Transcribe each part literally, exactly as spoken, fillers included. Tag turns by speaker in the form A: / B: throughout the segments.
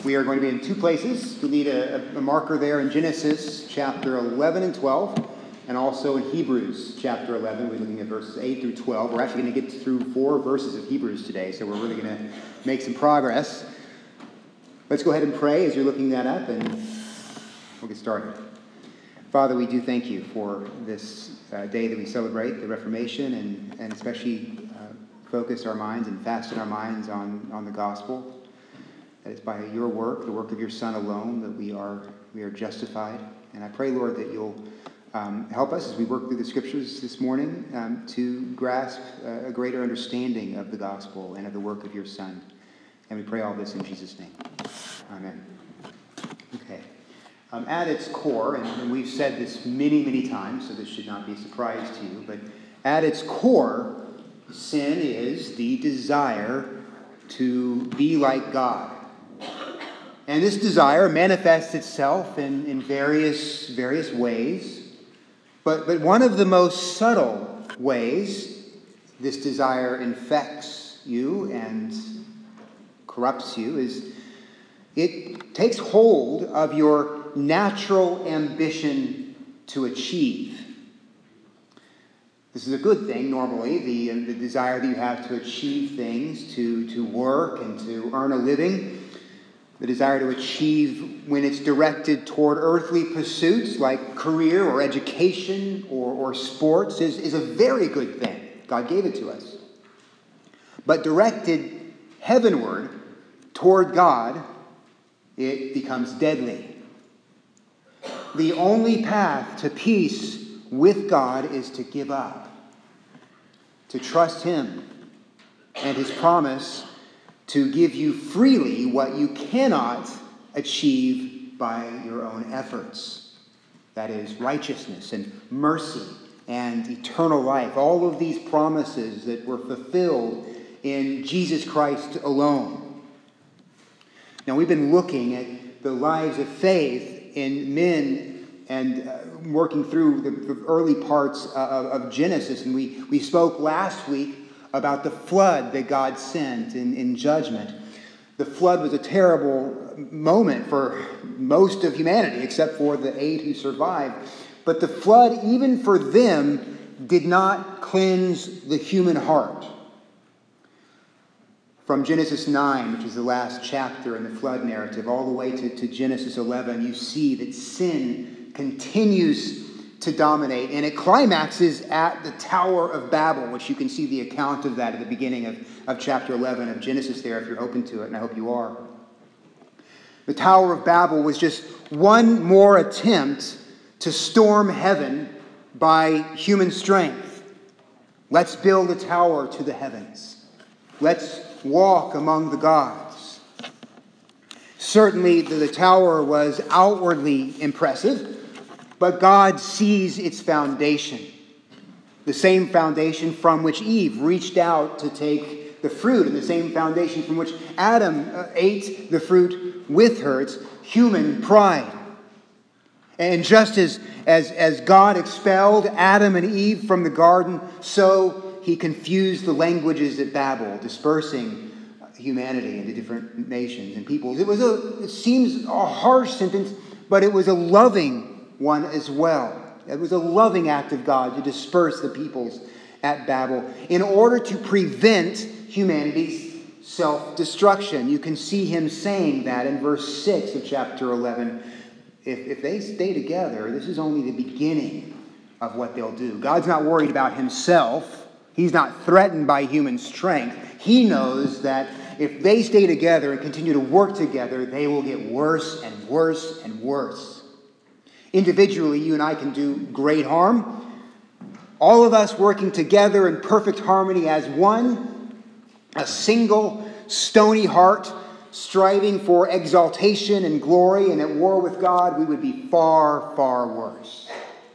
A: We are going to be in two places. You'll need a, a marker there in Genesis chapter eleven and twelve, and also in Hebrews chapter eleven. We're looking at verses eight through twelve. We're actually going to get through four verses of Hebrews today, so we're really going to make some progress. Let's go ahead and pray as you're looking that up, and we'll get started. Father, we do thank you for this uh, day that we celebrate, the Reformation, and, and especially uh, focus our minds and fasten our minds on, on the gospel. That it's by your work, the work of your Son alone, that we are we are justified. And I pray, Lord, that you'll um, help us as we work through the Scriptures this morning um, to grasp uh, a greater understanding of the gospel and of the work of your Son. And we pray all this in Jesus' name. Amen. Okay. Um, at its core, and, and we've said this many, many times, so this should not be a surprise to you, but at its core, sin is the desire to be like God. And this desire manifests itself in, in various, various ways. But, but one of the most subtle ways this desire infects you and corrupts you is it takes hold of your natural ambition to achieve. This is a good thing, normally, the, the desire that you have to achieve things, to, to work and to earn a living. The desire to achieve when it's directed toward earthly pursuits like career or education or, or sports is, is a very good thing. God gave it to us. But directed heavenward toward God, it becomes deadly. The only path to peace with God is to give up, to trust Him and His promise to give you freely what you cannot achieve by your own efforts. That is righteousness and mercy and eternal life. All of these promises that were fulfilled in Jesus Christ alone. Now, we've been looking at the lives of faith in men and uh, working through the, the early parts of, of Genesis. And we, we spoke last week about the flood that God sent in, in judgment. The flood was a terrible moment for most of humanity, except for the eight who survived. But the flood, even for them, did not cleanse the human heart. From Genesis nine, which is the last chapter in the flood narrative, all the way to, to Genesis eleven, you see that sin continues to dominate, and it climaxes at the Tower of Babel, which you can see the account of that at the beginning of, of chapter eleven of Genesis there, if you're open to it, and I hope you are. The Tower of Babel was just one more attempt to storm heaven by human strength. Let's build a tower to the heavens. Let's walk among the gods. Certainly, the, the tower was outwardly impressive, but God sees its foundation, the same foundation from which Eve reached out to take the fruit, and the same foundation from which Adam uh, ate the fruit with her. It's human pride. And just as, as, as God expelled Adam and Eve from the garden, so he confused the languages at Babel, dispersing humanity into different nations and peoples. It was a, it seems a harsh sentence, but it was a loving one as well. It was a loving act of God to disperse the peoples at Babel in order to prevent humanity's self-destruction. You can see him saying that in verse six of chapter eleven. If, if they stay together, this is only the beginning of what they'll do. God's not worried about himself. He's not threatened by human strength. He knows that if they stay together and continue to work together, they will get worse and worse and worse. Individually, you and I can do great harm. All of us working together in perfect harmony as one, a single stony heart, striving for exaltation and glory and at war with God, we would be far, far worse.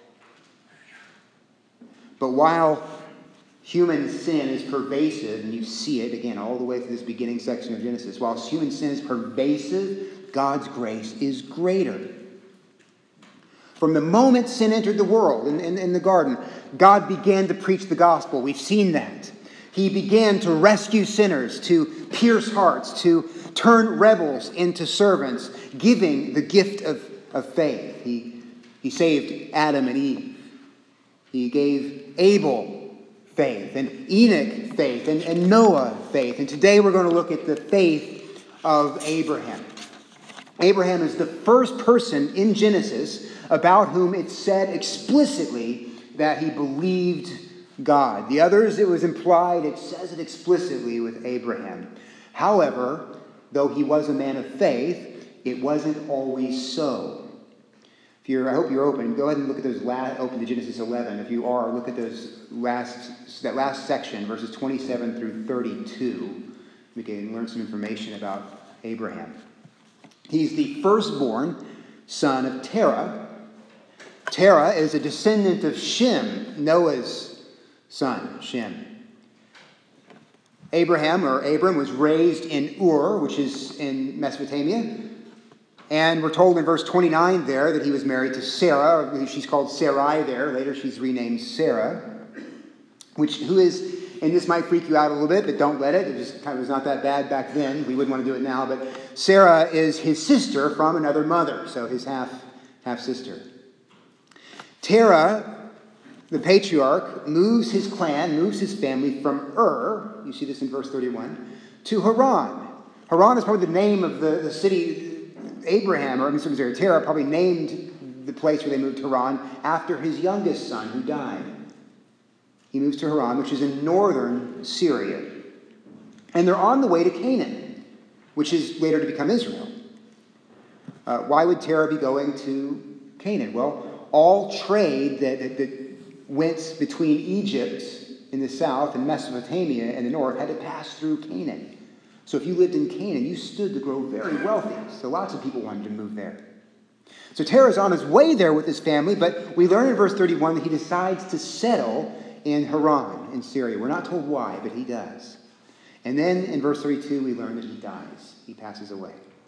A: But while human sin is pervasive, and you see it, again, all the way through this beginning section of Genesis, while human sin is pervasive, God's grace is greater. From the moment sin entered the world, in, in, in the garden, God began to preach the gospel. We've seen that. He began to rescue sinners, to pierce hearts, to turn rebels into servants, giving the gift of, of faith. He, he saved Adam and Eve. He gave Abel faith, and Enoch faith, and, and Noah faith. And today we're going to look at the faith of Abraham. Abraham is the first person in Genesis about whom it's said explicitly that he believed God. The others, it was implied, it says it explicitly with Abraham. However, though he was a man of faith, it wasn't always so. If you're, I hope you're open. Go ahead and look at those last, open to Genesis eleven. If you are, look at those last, that last section, verses twenty-seven through thirty-two. We can learn some information about Abraham. He's the firstborn son of Terah. Terah is a descendant of Shem, Noah's son, Shem. Abraham, or Abram, was raised in Ur, which is in Mesopotamia. And we're told in verse twenty-nine there that he was married to Sarah. She's called Sarai there. Later she's renamed Sarah, which who is, and this might freak you out a little bit, but don't let it. It just kind of was not that bad back then. We wouldn't want to do it now. But Sarah is his sister from another mother, so his half half sister. Terah, the patriarch, moves his clan, moves his family from Ur, you see this in verse thirty-one, to Haran. Haran is probably the name of the, the city. Abraham, or I'm sorry, Terah, probably named the place where they moved to Haran after his youngest son who died. He moves to Haran, which is in northern Syria. And they're on the way to Canaan, which is later to become Israel. Uh, why would Terah be going to Canaan? Well, all trade that, that, that went between Egypt in the south and Mesopotamia in the north had to pass through Canaan. So if you lived in Canaan, you stood to grow very wealthy. So lots of people wanted to move there. So Terah's on his way there with his family, but we learn in verse thirty-one that he decides to settle in Haran, in Syria. We're not told why, but he does. And then in verse thirty-two, we learn that he dies. He passes away.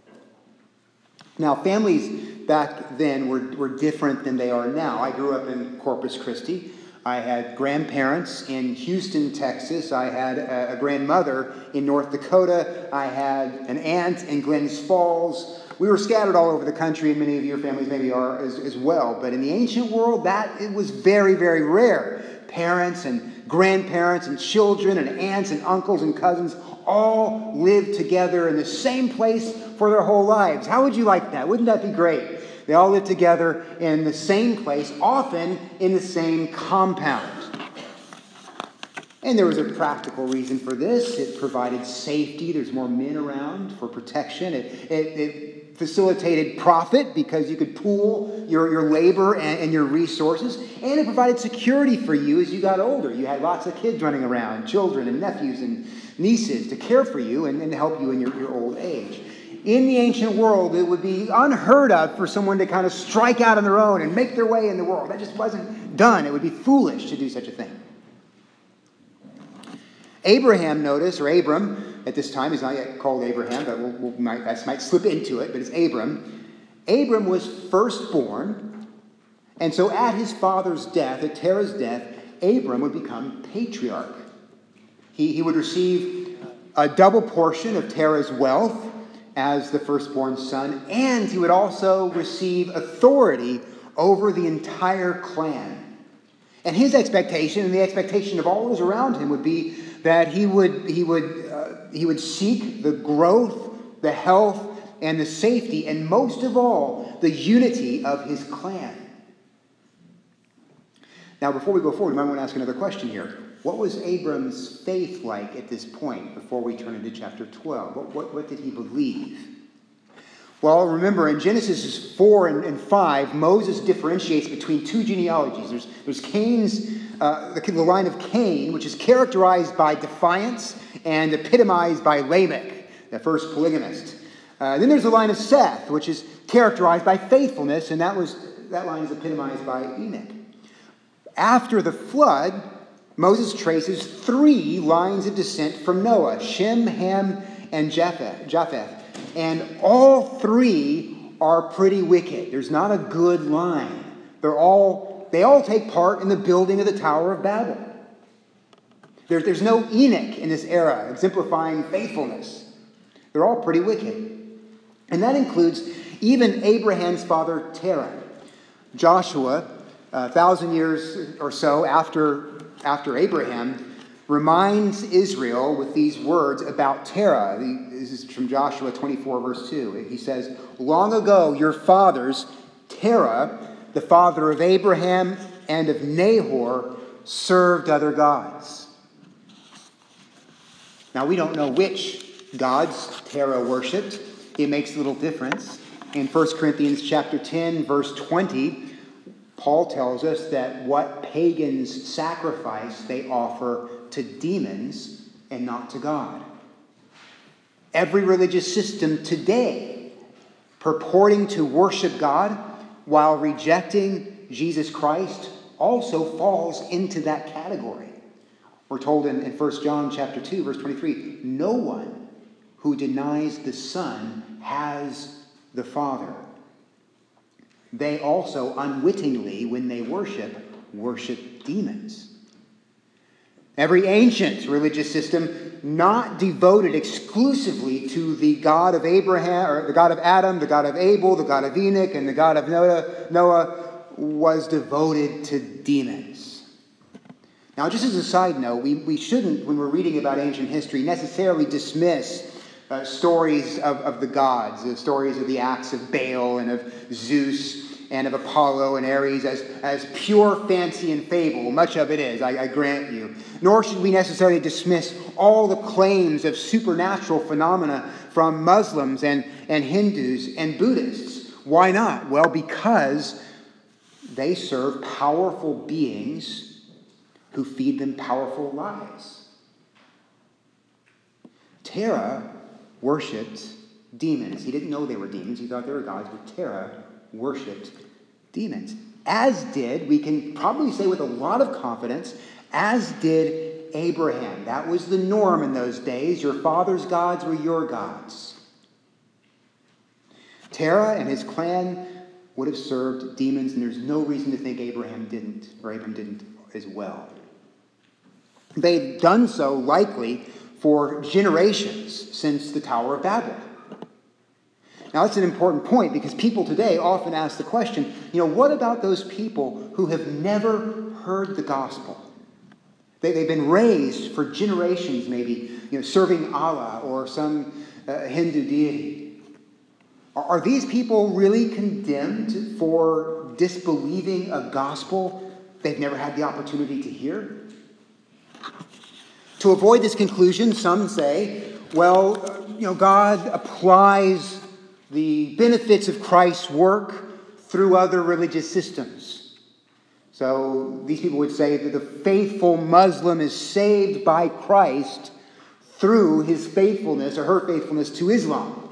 A: Now, families back then were, were different than they are now. I grew up in Corpus Christi. I had grandparents in Houston, Texas. I had a, a grandmother in North Dakota. I had an aunt in Glens Falls. We were scattered all over the country, and many of your families maybe are as, as well. But in the ancient world, that it was very, very rare. Parents and grandparents and children and aunts and uncles and cousins all lived together in the same place for their whole lives. How would you like that? Wouldn't that be great? They all lived together in the same place, often in the same compound. And there was a practical reason for this. It provided safety. There's more men around for protection. It, it, it facilitated profit because you could pool your, your labor and, and your resources. And it provided security for you as you got older. You had lots of kids running around, children and nephews and nieces to care for you and, and help you in your, your old age. In the ancient world, it would be unheard of for someone to kind of strike out on their own and make their way in the world. That just wasn't done. It would be foolish to do such a thing. Abraham, notice, or Abram, at this time, he's not yet called Abraham, but we'll, we'll, might, that might slip into it, but it's Abram. Abram was firstborn, and so at his father's death, at Terah's death, Abram would become patriarch. He, he would receive a double portion of Terah's wealth as the firstborn son, and he would also receive authority over the entire clan. And his expectation, and the expectation of all those around him, would be that he would he would uh, he would seek the growth, the health, and the safety, and most of all, the unity of his clan. Now, before we go forward, we might want to ask another question here. What was Abram's faith like at this point before we turn into chapter twelve? What, what, what did he believe? Well, remember, in Genesis four and, and five, Moses differentiates between two genealogies. There's, there's Cain's, uh, the, the line of Cain, which is characterized by defiance and epitomized by Lamech, the first polygamist. Uh, then there's the line of Seth, which is characterized by faithfulness, and that was that line is epitomized by Enoch. After the flood, Moses traces three lines of descent from Noah: Shem, Ham, and Japheth. Japheth. And all three are pretty wicked. There's not a good line. They're all, they all take part in the building of the Tower of Babel. There, there's no Enoch in this era exemplifying faithfulness. They're all pretty wicked. And that includes even Abraham's father, Terah. Joshua, a thousand years or so after, after Abraham, reminds Israel with these words about Terah. This is from Joshua twenty-four, verse two. He says, "Long ago your fathers, Terah, the father of Abraham and of Nahor, served other gods." Now, we don't know which gods Terah worshipped. It makes little difference. In First Corinthians chapter ten, verse twenty, Paul tells us that what pagans sacrifice, they offer to demons and not to God. Every religious system today purporting to worship God while rejecting Jesus Christ also falls into that category. We're told in, in First John chapter two, verse twenty-three, no one who denies the Son has the Father. They also unwittingly, when they worship, worship demons. Every ancient religious system not devoted exclusively to the God of Abraham, or the God of Adam, the God of Abel, the God of Enoch, and the God of Noah, Noah was devoted to demons. Now, just as a side note, we, we shouldn't, when we're reading about ancient history, necessarily dismiss uh, stories of, of the gods, the stories of the acts of Baal and of Zeus and of Apollo and Ares as, as pure fancy and fable. Much of it is, I, I grant you. Nor should we necessarily dismiss all the claims of supernatural phenomena from Muslims and, and Hindus and Buddhists. Why not? Well, because they serve powerful beings who feed them powerful lies. Terah worshipped demons. He didn't know they were demons. He thought they were gods, but Terah worshipped demons. As did, we can probably say with a lot of confidence, as did Abraham. That was the norm in those days. Your father's gods were your gods. Terah and his clan would have served demons, and there's no reason to think Abraham didn't, or Abraham didn't as well. They'd done so likely for generations since the Tower of Babel. Now, that's an important point because people today often ask the question, you know, what about those people who have never heard the gospel? They, they've been raised for generations, maybe, you know, serving Allah or some uh, Hindu deity. Are, are these people really condemned for disbelieving a gospel they've never had the opportunity to hear? To avoid this conclusion, some say, well, uh, you know, God applies the benefits of Christ's work through other religious systems. So these people would say that the faithful Muslim is saved by Christ through his faithfulness or her faithfulness to Islam.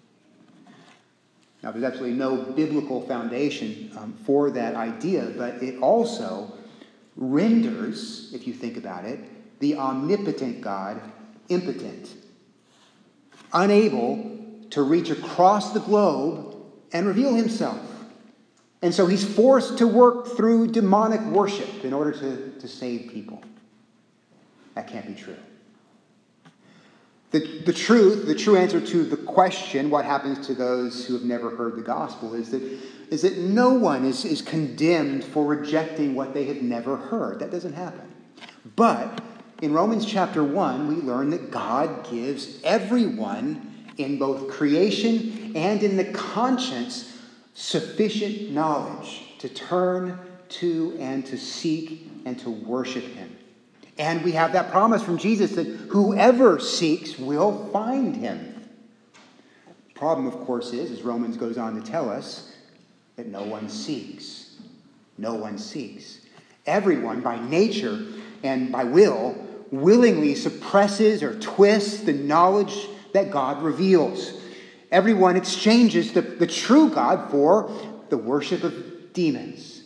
A: Now, there's absolutely no biblical foundation um, for that idea, but it also renders, if you think about it, the omnipotent God impotent, unable to reach across the globe and reveal himself. And so he's forced to work through demonic worship in order to, to save people. That can't be true. The, the truth, the true answer to the question, what happens to those who have never heard the gospel, is that, is that no one is, is condemned for rejecting what they have never heard. That doesn't happen. But in Romans chapter one, we learn that God gives everyone in both creation and in the conscience sufficient knowledge to turn to and to seek and to worship him. And we have that promise from Jesus that whoever seeks will find him. The problem, of course, is, as Romans goes on to tell us, that no one seeks. No one seeks. Everyone, by nature and by will, willingly suppresses or twists the knowledge that God reveals. Everyone exchanges the, the true God for the worship of demons.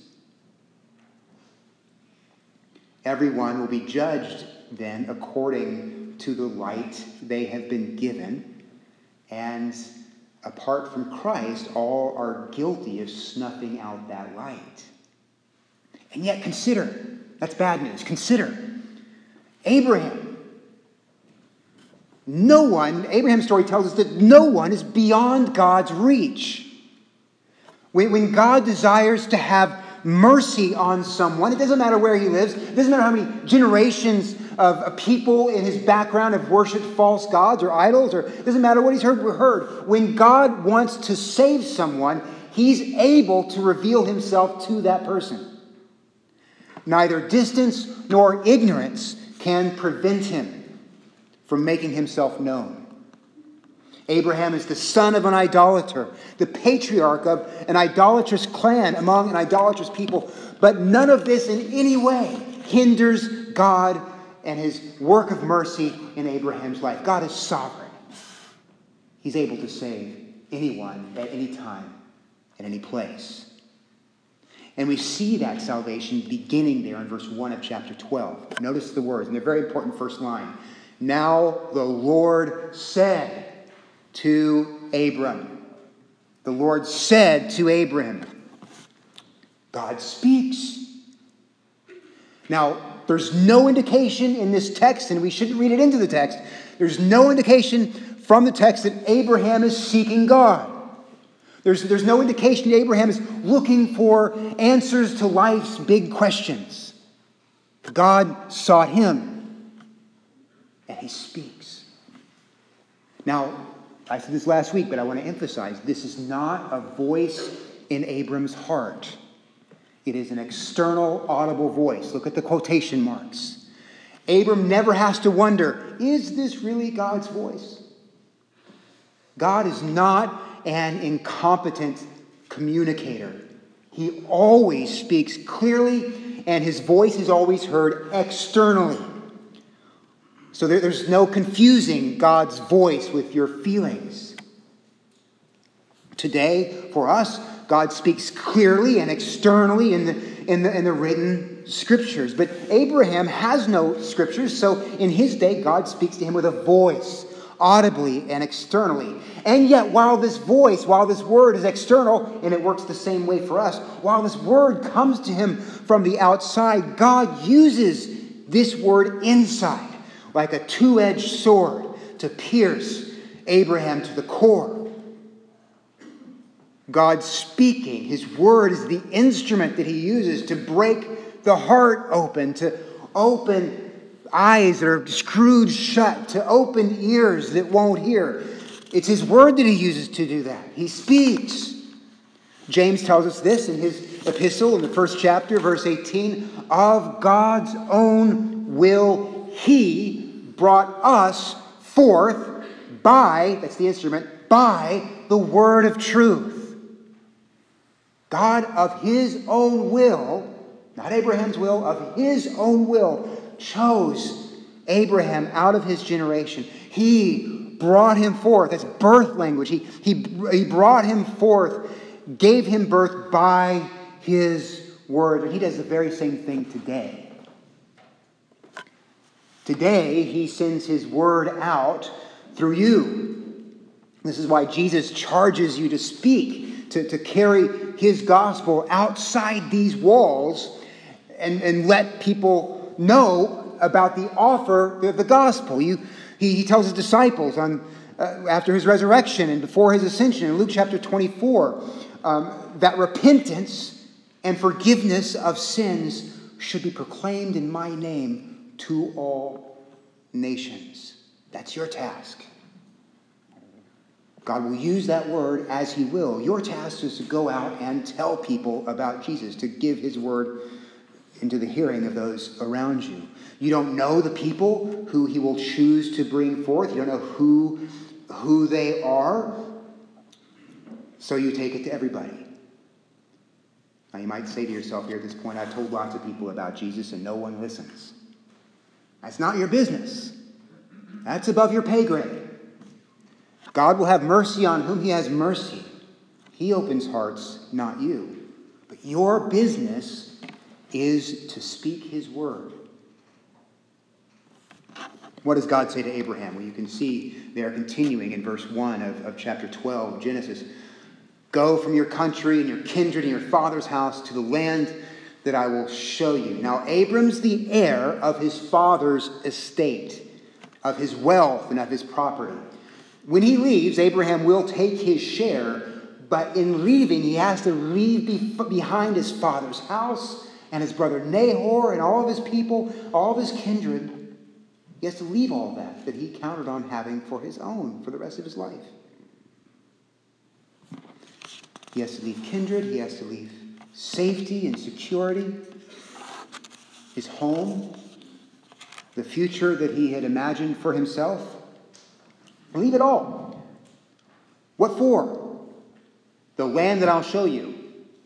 A: Everyone will be judged then according to the light they have been given. And apart from Christ, all are guilty of snuffing out that light. And yet consider, that's bad news, consider, Abraham. No one, Abraham's story tells us that no one is beyond God's reach. When, when God desires to have mercy on someone, it doesn't matter where he lives, it doesn't matter how many generations of, of people in his background have worshipped false gods or idols, or it doesn't matter what he's heard, heard. When God wants to save someone, he's able to reveal himself to that person. Neither distance nor ignorance can prevent him from making himself known. Abraham is the son of an idolater, the patriarch of an idolatrous clan among an idolatrous people. But none of this in any way hinders God and his work of mercy in Abraham's life. God is sovereign. He's able to save anyone at any time, at any place. And we see that salvation beginning there in verse one of chapter twelve. Notice the words, and they're very important first line. Now the Lord said to Abram. The Lord said to Abraham. God speaks. Now, there's no indication in this text, and we shouldn't read it into the text. There's no indication from the text that Abraham is seeking God. There's, there's no indication that Abraham is looking for answers to life's big questions. God sought him, and he speaks. Now, I said this last week, but I want to emphasize, this is not a voice in Abram's heart. It is an external, audible voice. Look at the quotation marks. Abram never has to wonder, is this really God's voice? God is not an incompetent communicator. He always speaks clearly, and his voice is always heard externally. So there, there's no confusing God's voice with your feelings. Today, for us, God speaks clearly and externally in the, in the, in the written scriptures. But Abraham has no scriptures, so in his day, God speaks to him with a voice, audibly and externally. And yet, while this voice, while this word is external, and it works the same way for us, while this word comes to him from the outside, God uses this word inside, like a two-edged sword, to pierce Abraham to the core. God speaking, his word is the instrument that he uses to break the heart open, to open eyes that are screwed shut, to open ears that won't hear. It's his word that he uses to do that. He speaks. James tells us this in his epistle in the first chapter, verse eighteen. Of God's own will he brought us forth by, that's the instrument, by the word of truth. God of his own will, not Abraham's will, of his own will, chose Abraham out of his generation. He brought him forth. That's birth language. He, he, he brought him forth, gave him birth by his word. And he does the very same thing today. Today, he sends his word out through you. This is why Jesus charges you to speak, to, to carry his gospel outside these walls and, and let people know about the offer of the gospel. You, he, he tells his disciples on uh, after his resurrection and before his ascension in Luke chapter twenty-four um, that repentance and forgiveness of sins should be proclaimed in my name to all nations. That's your task. God will use that word as he will. Your task is to go out and tell people about Jesus, to give his word into the hearing of those around you. You don't know the people who he will choose to bring forth. You don't know who, who they are. So you take it to everybody. Now you might say to yourself here at this point, I've told lots of people about Jesus and no one listens. That's not your business. That's above your pay grade. God will have mercy on whom he has mercy. He opens hearts, not you. But your business is to speak his word. What does God say to Abraham? Well, you can see there continuing in verse one of, of chapter twelve of Genesis. Go from your country and your kindred and your father's house to the land that I will show you. Now, Abram's the heir of his father's estate, of his wealth and of his property. When he leaves, Abraham will take his share, but in leaving, he has to leave behind his father's house and his brother Nahor and all of his people, all of his kindred. He has to leave all that that he counted on having for his own for the rest of his life. He has to leave kindred. He has to leave safety and security, his home, the future that he had imagined for himself. Leave it all. What for? The land that I'll show you.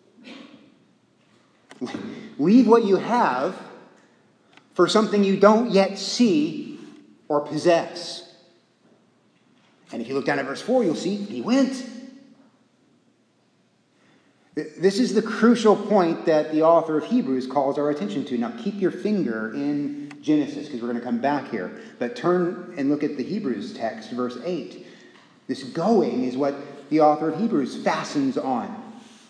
A: Leave what you have for something you don't yet see or possess. And if you look down at verse four, you'll see he went. This is the crucial point that the author of Hebrews calls our attention to. Now, keep your finger in Genesis, because we're going to come back here. But turn and look at the Hebrews text, verse eight. This going is what the author of Hebrews fastens on.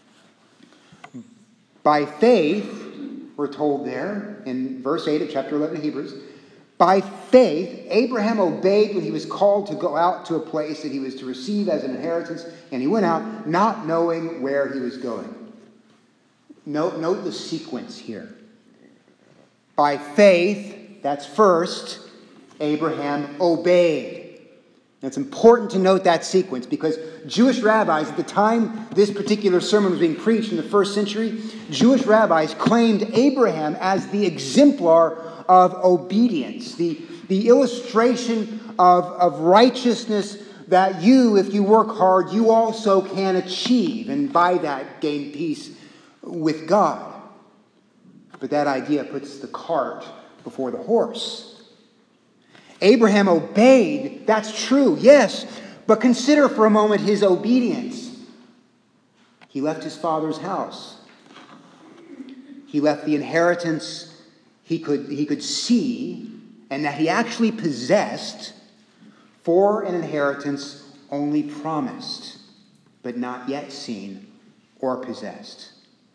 A: By faith, we're told there in verse eight of chapter eleven of Hebrews, by faith, Abraham obeyed when he was called to go out to a place that he was to receive as an inheritance, and he went out not knowing where he was going. Note, note the sequence here. By faith, that's first, Abraham obeyed. And it's important to note that sequence because Jewish rabbis, at the time this particular sermon was being preached in the first century, Jewish rabbis claimed Abraham as the exemplar of obedience, the, the illustration of, of righteousness that you, if you work hard, you also can achieve, and by that gain peace with God. But that idea puts the cart before the horse. Abraham obeyed, that's true, yes, but consider for a moment his obedience. He left his father's house. He left the inheritance he could, he could see and that he actually possessed for an inheritance only promised, but not yet seen or possessed.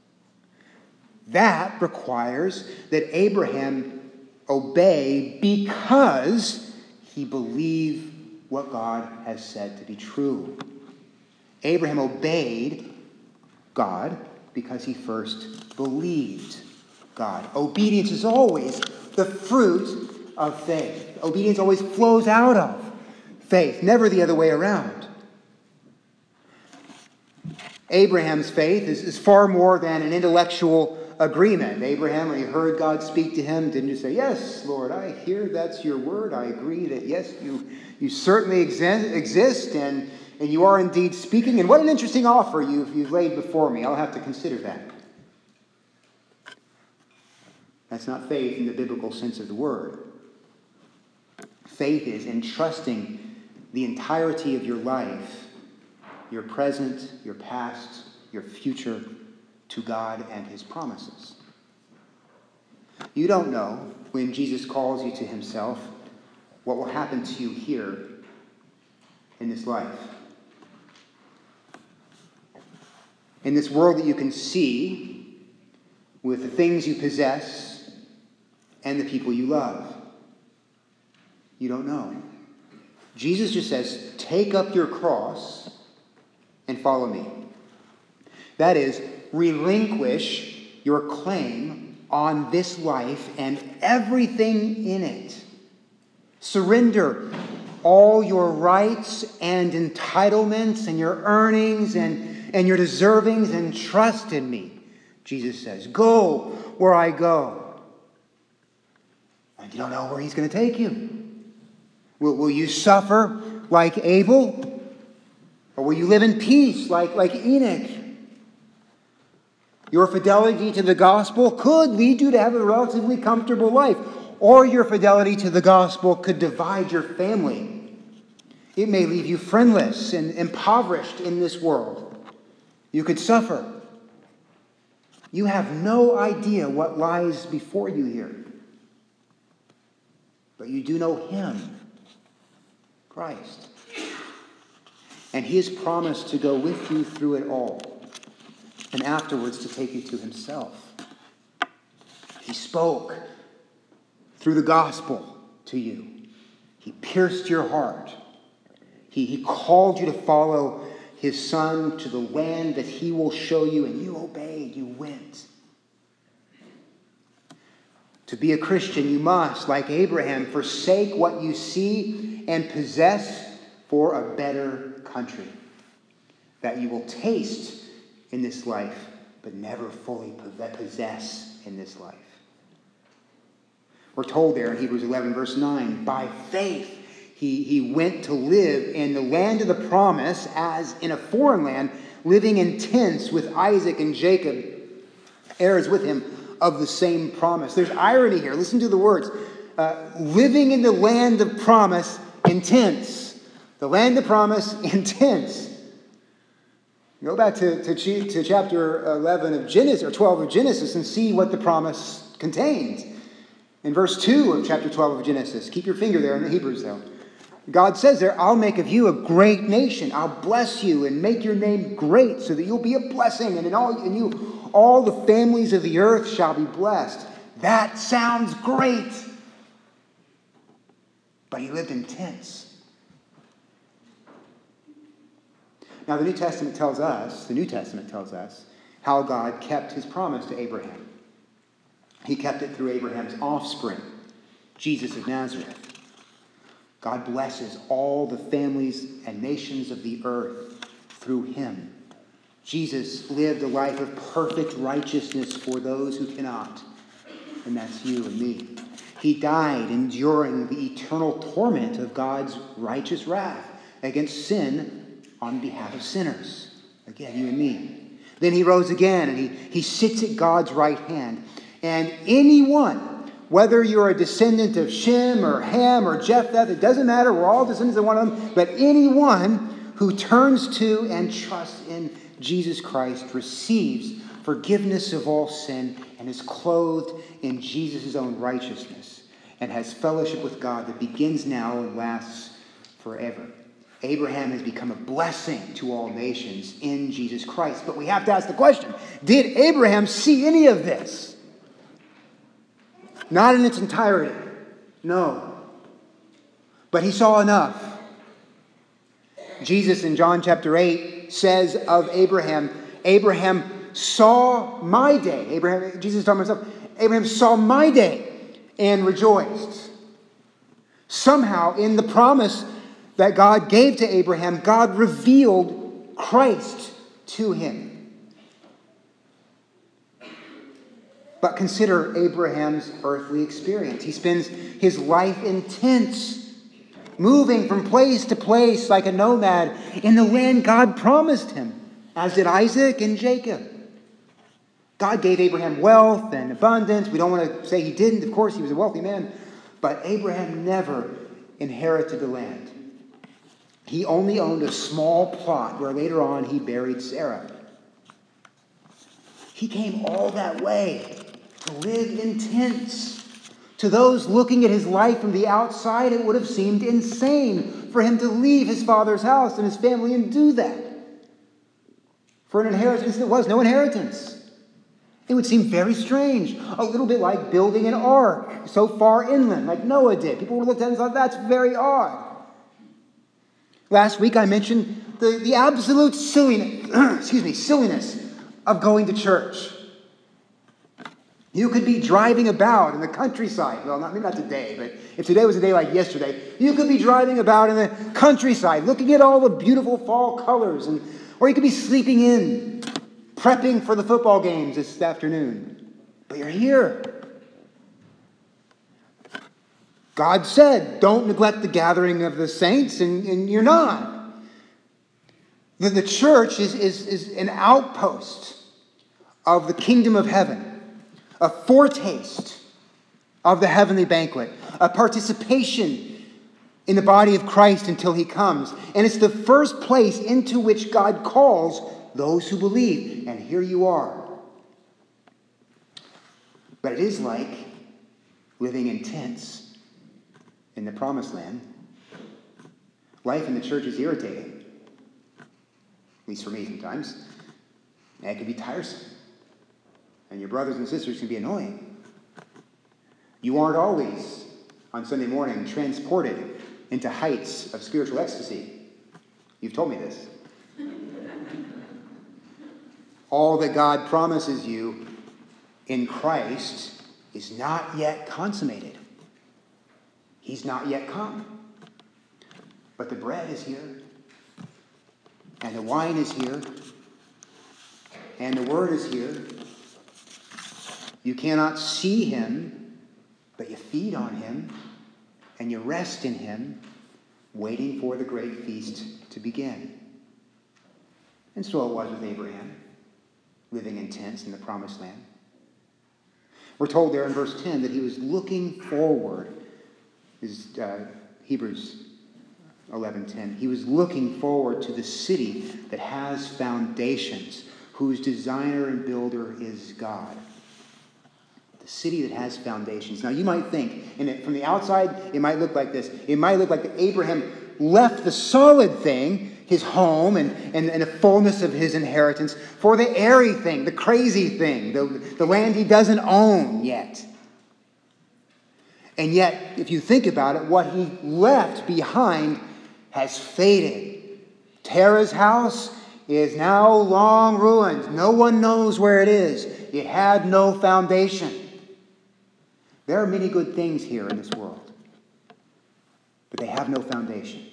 A: That requires that Abraham obey because he believed what God has said to be true. Abraham obeyed God because he first believed God. Obedience is always the fruit of faith. Obedience always flows out of faith, never the other way around. Abraham's faith is, is far more than an intellectual agreement. Abraham, when he heard God speak to him, didn't just say, yes, Lord, I hear that's your word. I agree that, yes, you, you certainly exist, exist and, and you are indeed speaking. And what an interesting offer you've, you've laid before me. I'll have to consider that. That's not faith in the biblical sense of the word. Faith is entrusting the entirety of your life, your present, your past, your future, to God and his promises. You don't know when Jesus calls you to himself what will happen to you here in this life. In this world that you can see with the things you possess and the people you love. You don't know. Jesus just says, take up your cross and follow me. That is, relinquish your claim on this life and everything in it. Surrender all your rights and entitlements and your earnings and, and your deservings and trust in me, Jesus says. Go where I go. And you don't know where he's going to take you. Will, will you suffer like Abel? Or will you live in peace like, like Enoch? Your fidelity to the gospel could lead you to have a relatively comfortable life. Or your fidelity to the gospel could divide your family. It may leave you friendless and impoverished in this world. You could suffer. You have no idea what lies before you here. But you do know him, Christ. And he has promised to go with you through it all. And afterwards to take you to himself. He spoke through the gospel to you. He pierced your heart. He, he called you to follow his son to the land that he will show you, and you obeyed. You went. To be a Christian, you must, like Abraham, forsake what you see and possess for a better country that you will taste in this life, but never fully possess in this life. We're told there in Hebrews eleven, verse nine, by faith he, he went to live in the land of the promise as in a foreign land, living in tents with Isaac and Jacob, heirs with him of the same promise. There's irony here. Listen to the words. Uh, living in the land of promise in tents. The land of promise in tents. Go back to, to, to chapter eleven of Genesis, or twelve of Genesis, and see what the promise contains. In verse two of chapter twelve of Genesis, keep your finger there in the Hebrews though. God says there, I'll make of you a great nation. I'll bless you and make your name great so that you'll be a blessing. And in all, in you, all the families of the earth shall be blessed. That sounds great. But he lived in tents. Now the New Testament tells us, the New Testament tells us, how God kept his promise to Abraham. He kept it through Abraham's offspring, Jesus of Nazareth. God blesses all the families and nations of the earth through him. Jesus lived a life of perfect righteousness for those who cannot. And that's you and me. He died enduring the eternal torment of God's righteous wrath against sin on behalf of sinners. Again, you and me. Then he rose again and he, he sits at God's right hand. And anyone, whether you're a descendant of Shem or Ham or Japheth, it doesn't matter. We're all descendants of one of them. But anyone who turns to and trusts in Jesus Christ receives forgiveness of all sin and is clothed in Jesus' own righteousness and has fellowship with God that begins now and lasts forever. Abraham has become a blessing to all nations in Jesus Christ. But we have to ask the question, did Abraham see any of this? Not in its entirety. No. But he saw enough. Jesus in John chapter eight says of Abraham, Abraham saw my day. Abraham, Jesus told himself, Abraham saw my day and rejoiced. Somehow in the promise that God gave to Abraham, God revealed Christ to him. But consider Abraham's earthly experience. He spends his life in tents, moving from place to place like a nomad in the land God promised him, as did Isaac and Jacob. God gave Abraham wealth and abundance. We don't want to say he didn't. Of course, he was a wealthy man. But Abraham never inherited the land. He only owned a small plot where later on he buried Sarah. He came all that way to live in tents. To those looking at his life from the outside, it would have seemed insane for him to leave his father's house and his family and do that. For an inheritance, there was no inheritance. It would seem very strange. A little bit like building an ark so far inland, like Noah did. People would look at it and thought, that's very odd. Last week I mentioned the, the absolute silliness, excuse me, silliness of going to church. You could be driving about in the countryside. Well, not, maybe not today, but if today was a day like yesterday, you could be driving about in the countryside, looking at all the beautiful fall colors, and or you could be sleeping in, prepping for the football games this afternoon. But you're here. God said, don't neglect the gathering of the saints, and, and you're not. The, the church is, is, is an outpost of the kingdom of heaven. A foretaste of the heavenly banquet. A participation in the body of Christ until he comes. And it's the first place into which God calls those who believe. And here you are. But it is like living in tents in the promised land. Life in the church is irritating. At least for me sometimes. And it can be tiresome. And your brothers and sisters can be annoying. You aren't always, on Sunday morning, transported into heights of spiritual ecstasy. You've told me this. All that God promises you in Christ is not yet consummated. He's not yet come. But the bread is here, and the wine is here, and the word is here. You cannot see him, but you feed on him, and you rest in him, waiting for the great feast to begin. And so it was with Abraham, living in tents in the promised land. We're told there in verse ten that he was looking forward. This is uh, Hebrews eleven ten. He was looking forward to the city that has foundations, whose designer and builder is God. The city that has foundations. Now you might think, and it, from the outside, it might look like this. It might look like that Abraham left the solid thing, his home, and, and, and the fullness of his inheritance, for the airy thing, the crazy thing, the, the land he doesn't own yet. And yet, if you think about it, what he left behind has faded. Terah's house is now long ruined. No one knows where it is. It had no foundation. There are many good things here in this world, but they have no foundation.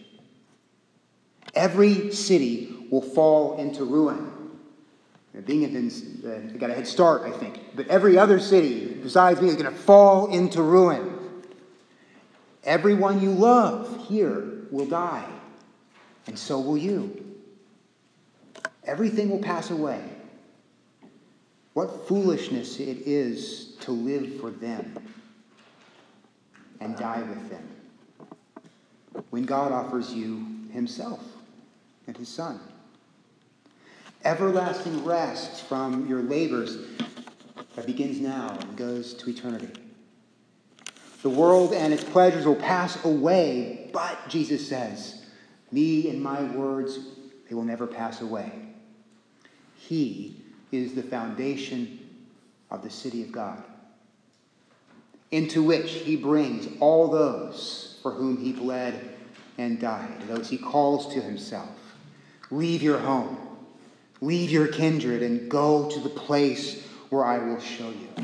A: Every city will fall into ruin. Binghamton's uh, got a head start, I think. But every other city besides me is going to fall into ruin. Everyone you love here will die, and so will you. Everything will pass away. What foolishness it is to live for them and die with them, when God offers you himself and his Son. Everlasting rest from your labors that begins now and goes to eternity. The world and its pleasures will pass away, but, Jesus says, me and my words, they will never pass away. He is the foundation of the city of God, into which he brings all those for whom he bled and died, those he calls to himself. Leave your home, leave your kindred, and go to the place where I will show you.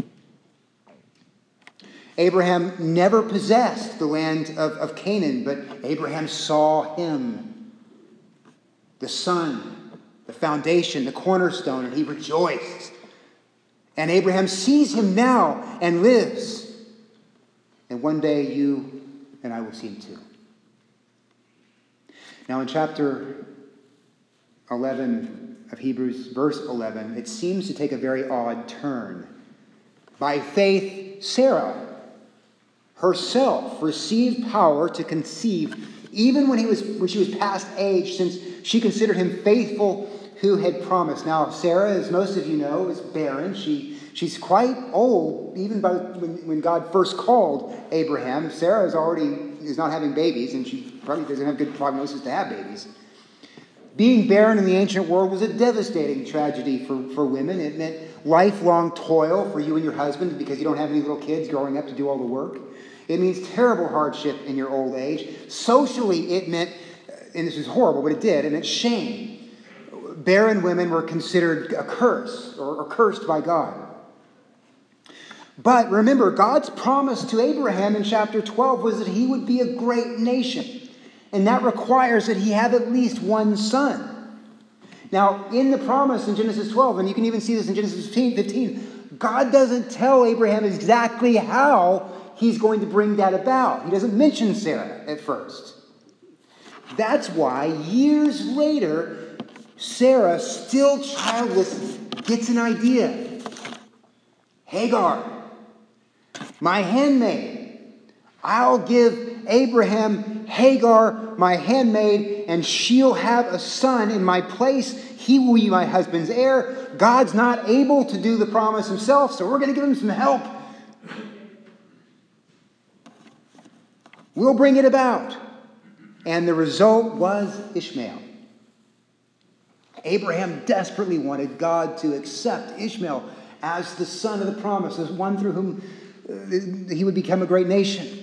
A: Abraham never possessed the land of, of Canaan, but Abraham saw him, the Son, the foundation, the cornerstone, and he rejoiced. And Abraham sees him now and lives. And one day you and I will see him too. Now in chapter eleven of Hebrews, verse eleven, it seems to take a very odd turn. By faith, Sarah herself received power to conceive even when he was when she was past age, since she considered him faithful who had promised. Now, Sarah, as most of you know, is barren. She she's quite old, even by when, when God first called Abraham. Sarah is already is not having babies, and she probably doesn't have good prognosis to have babies. Being barren in the ancient world was a devastating tragedy for, for women. It meant lifelong toil for you and your husband because you don't have any little kids growing up to do all the work. It means terrible hardship in your old age. Socially, it meant, and this is horrible, but it did, it meant shame. Barren women were considered a curse or, or cursed by God. But remember, God's promise to Abraham in chapter twelve was that he would be a great nation. And that requires that he have at least one son. Now, in the promise in Genesis twelve, and you can even see this in Genesis fifteen, God doesn't tell Abraham exactly how he's going to bring that about. He doesn't mention Sarah at first. That's why years later, Sarah, still childless, gets an idea. Hagar, my handmaid, I'll give Abraham Hagar, my handmaid, and she'll have a son in my place. He will be my husband's heir. God's not able to do the promise himself, so we're going to give him some help. We'll bring it about. And the result was Ishmael. Abraham desperately wanted God to accept Ishmael as the son of the promise, as one through whom he would become a great nation.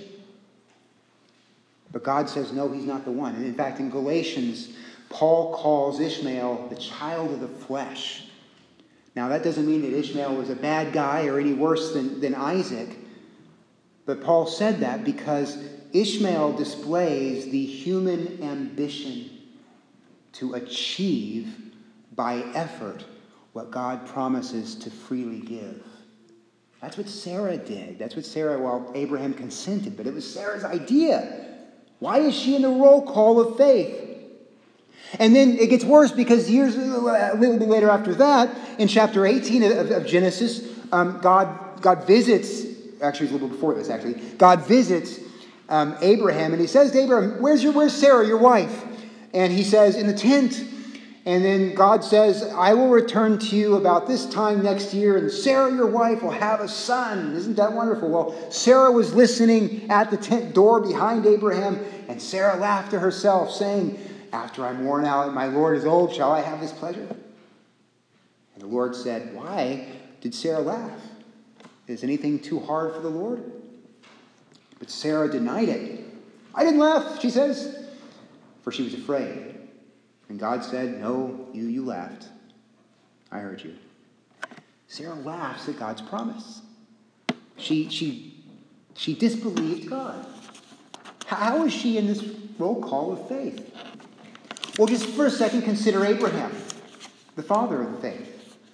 A: But God says, no, he's not the one. And in fact, in Galatians, Paul calls Ishmael the child of the flesh. Now, that doesn't mean that Ishmael was a bad guy or any worse than, than Isaac. But Paul said that because Ishmael displays the human ambition to achieve by effort what God promises to freely give. That's what Sarah did. That's what Sarah, well, Abraham consented, but it was Sarah's idea. Why is she in the roll call of faith? And then it gets worse because years, a little bit later after that, in chapter eighteen of, of Genesis, um, God, God visits, actually it's a little bit before this actually, God visits um, Abraham and he says to Abraham, where's, your, where's Sarah, your wife? And he says, in the tent. And then God says, I will return to you about this time next year, and Sarah, your wife, will have a son. Isn't that wonderful? Well, Sarah was listening at the tent door behind Abraham, and Sarah laughed to herself, saying, after I'm worn out and my Lord is old, shall I have this pleasure? And the Lord said, why did Sarah laugh? Is anything too hard for the Lord? But Sarah denied it. I didn't laugh, she says, for she was afraid. And God said, no, you, you laughed. I heard you. Sarah laughs at God's promise. She, she, she disbelieved God. How is she in this roll call of faith? Well, just for a second, consider Abraham, the father of the faith.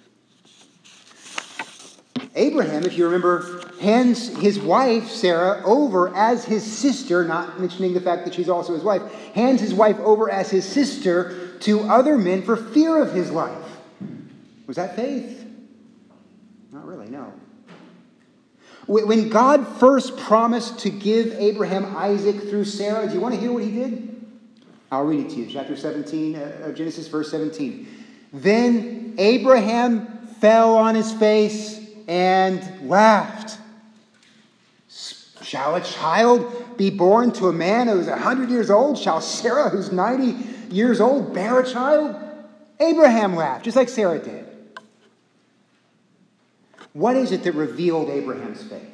A: Abraham, if you remember, hands his wife, Sarah, over as his sister, not mentioning the fact that she's also his wife, hands his wife over as his sister to other men for fear of his life. Was that faith? Not really, no. When God first promised to give Abraham Isaac through Sarah, do you want to hear what he did? I'll read it to you. Chapter seventeen of Genesis, verse seventeen. Then Abraham fell on his face and laughed. Shall a child be born to a man who is a hundred years old? Shall Sarah, who's ninety years old, bear a child? Abraham laughed, just like Sarah did. What is it that revealed Abraham's faith?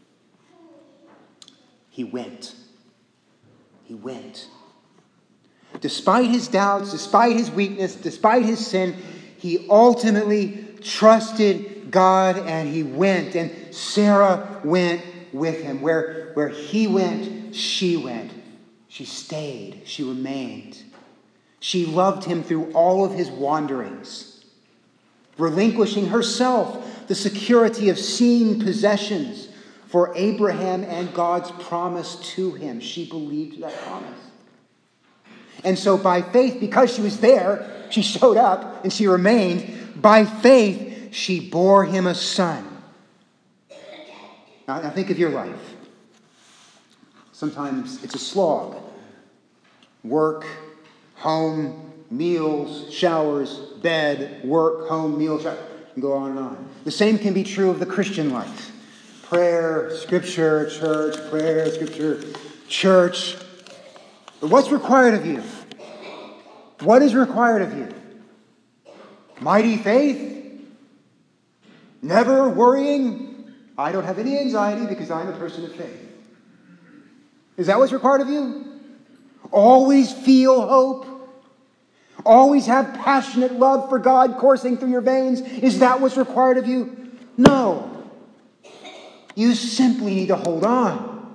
A: He went. He went. Despite his doubts, despite his weakness, despite his sin, he ultimately trusted God and he went. And Sarah went with him. Where, where he went, she went. She stayed. She remained. She loved him through all of his wanderings, relinquishing herself the security of seen possessions for Abraham and God's promise to him. She believed that promise. And so by faith, because she was there, she showed up and she remained. By faith, she bore him a son. Now, now think of your life. Sometimes it's a slog. Work, home, meals, showers, bed, work, home, meals, showers, and go on and on. The same can be true of the Christian life. Prayer, scripture, church, prayer, scripture, church. But what's required of you? What is required of you? Mighty faith? Never worrying? I don't have any anxiety because I'm a person of faith. Is that what's required of you? Always feel hope? Always have passionate love for God coursing through your veins? Is that what's required of you? No. You simply need to hold on.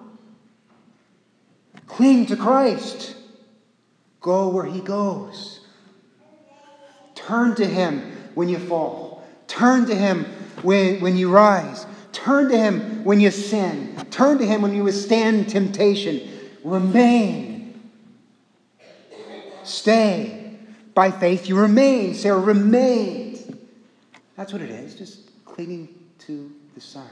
A: Cling to Christ. Go where he goes. Turn to him when you fall. Turn to him when, when you rise. Turn to him when you sin. Turn to him when you withstand temptation. Remain. Stay. By faith you remain. Sarah remained. That's what it is. Just clinging to the Son.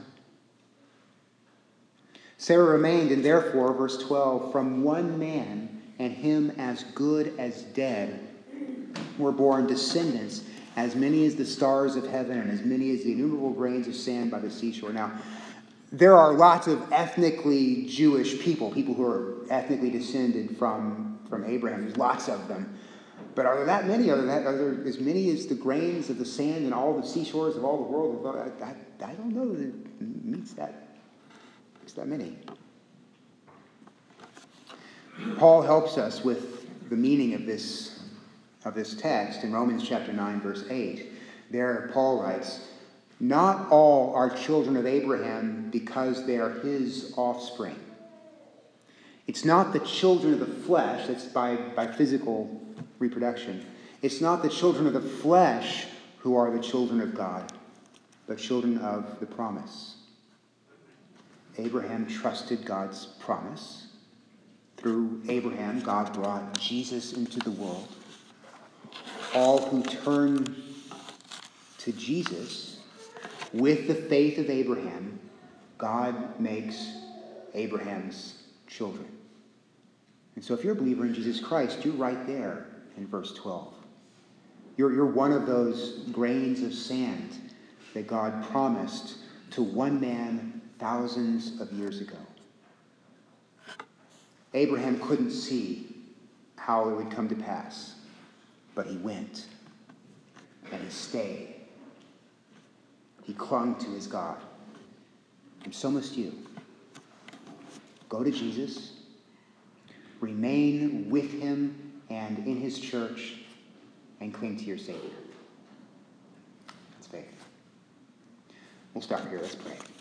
A: Sarah remained, and therefore, verse twelve, from one man, and him as good as dead, were born descendants, as many as the stars of heaven, and as many as the innumerable grains of sand by the seashore. Now, there are lots of ethnically Jewish people, people who are ethnically descended from, from Abraham. There's lots of them. But are there that many? Are there, are there as many as the grains of the sand and all the seashores of all the world? I, I, I don't know that it meets that Six, that many. Paul helps us with the meaning of this, of this text in Romans chapter nine, verse eight. There, Paul writes, "Not all are children of Abraham because they are his offspring." It's not the children of the flesh, that's by, by physical reproduction. It's not the children of the flesh who are the children of God, but children of the promise. Abraham trusted God's promise. Through Abraham, God brought Jesus into the world. All who turn to Jesus with the faith of Abraham, God makes Abraham's children. And so if you're a believer in Jesus Christ, you're right there in verse twelve. You're, you're one of those grains of sand that God promised to one man thousands of years ago. Abraham couldn't see how it would come to pass, but he went, and he stayed. He clung to his God. And so must you. Go to Jesus, remain with him and in his church, and cling to your Savior. That's faith. We'll stop here. Let's pray.